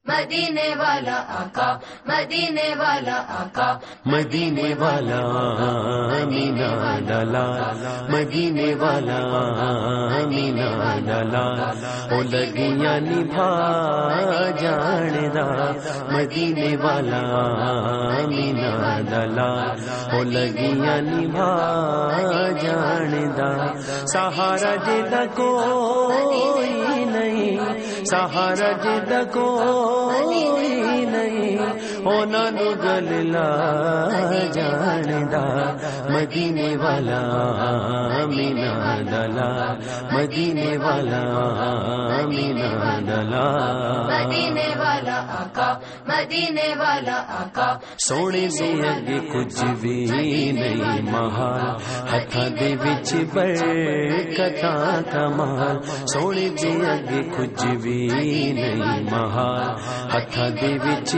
مدینے والا آقا، مدینے والا آقا، مدینے والا آمینہ دلال، مدینے والا آمینہ دلال، او لگیاں نبھا جاندا، مدینے والا آمینہ دلال، او لگیاں نبھا جاندا، سہارا جدا کوئی نہیں، سہارا جدا کوئی نہیں، انہاں نوں گل لا جاندا، مدینے والا آمینہ دلال، مدینے والا آمینہ دلال، مدینے والا آقا، مدینے والا آقا، سونے دے اگے کچھ بھی نہیں محال، ہتھاں دے وچ برکتاں کمال، سونے دے اگے کچھ بھی نہیں محال، ہتھاں دے وچ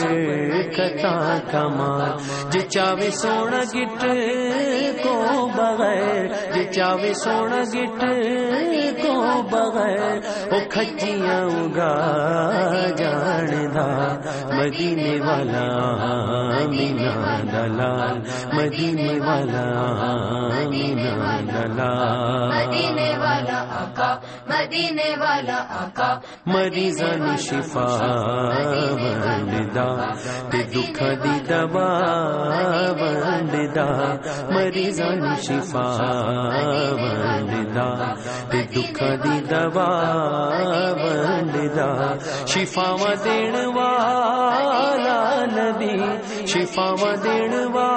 برکتاں کمال، جے چاہے سونا گٹ کو بغیر، جے چاہے سونا گٹ کو بغیر، او کھجیاں اگا جاندا، مدینے والا آمینہ دلال، مدینے والا آمینہ دلال، مدینے والا آقا، مدینے والا آقا، مریضاں نوں شفا ونڈدا تے دکھاں دی دوا ونڈدا، مریضاں نوں شفا ونڈدا تے دکھاں دی دوا ونڈدا، شفاواں دین والا نبی، شفاواں دین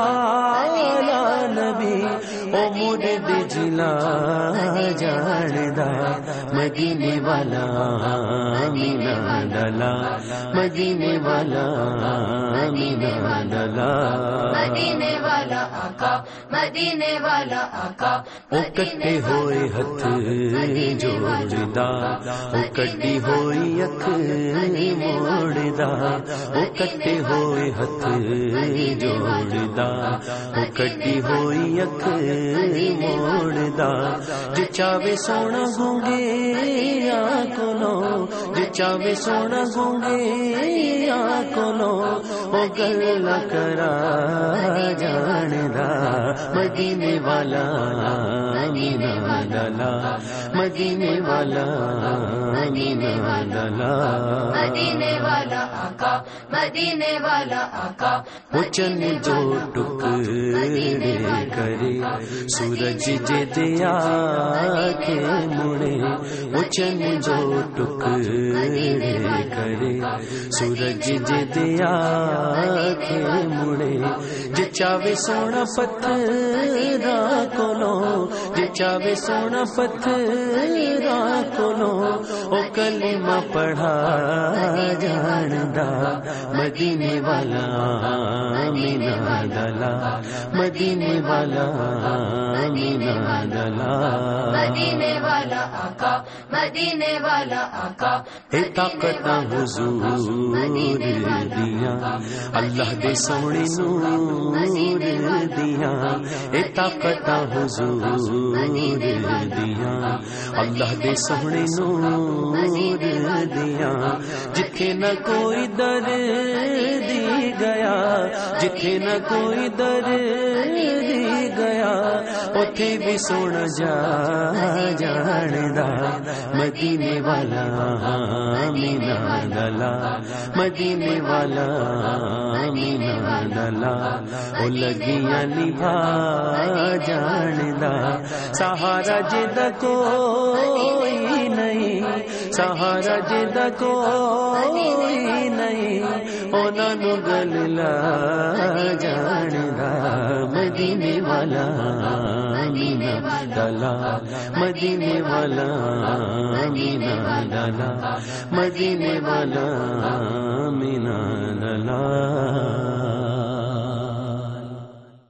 والا نبی، او مرد جلا جاندا، مدینے والا آمینہ دلال، مدینے والا آمینہ دلال، مدینے والا آقا، مدینے والا آقا، او کٹے ہوئے ہتھ جوڑدا، او کٹی ہوئی اکھ موڑدا، او کٹے ہوئے ہتھ جوڑدا، او کٹی ہوئی اکھ موڑدا، جے چاہے سونا گونگے کولو، جے چاہے سونا گونگے کولو، او گل کرا جاندا، مدینے والا آمینہ دلال، مدینے والا آمینہ دلال، مدینے والا آقا، مدینے والا آقا، وہ چن جو ٹکڑے کرے سورج جے دیا کے مڑے، وہ چن جو ٹکڑے کرے سورج جے دیا کے مڑے، جے چاہے سونا پتھراں کولو، جے چاہے سونا پتھراں کولو، او کلمہ پڑھا جاندا، مدینے والا آمینہ دلال، مدینے والا آمینہ دلال، مدینے والا آقا، مدینے والا آقا، اے طاقتاں حضور دیاں، اللہ دے سونے نور دیاں، اے طاقتاں حضور دیاں، اللہ دے سونے نور دیاں، جتھے نہ کوئی در دی گیا، جتھے نہ کوئی در دی گیا، اوتھے بھی سونا جا جاندا، مدینے والا آمینہ دلال، مدینے والا آمینہ دلال، او لگیاں نبھا جاندا، سہارا جدا کوئی نہیں، سہارا جدا کوئی نہیں، انہاں نوں گل لا جاندا، مدینے والا آمینہ دلال، مدینے والا آمینہ دلال، مدینے والا آمینہ دلال۔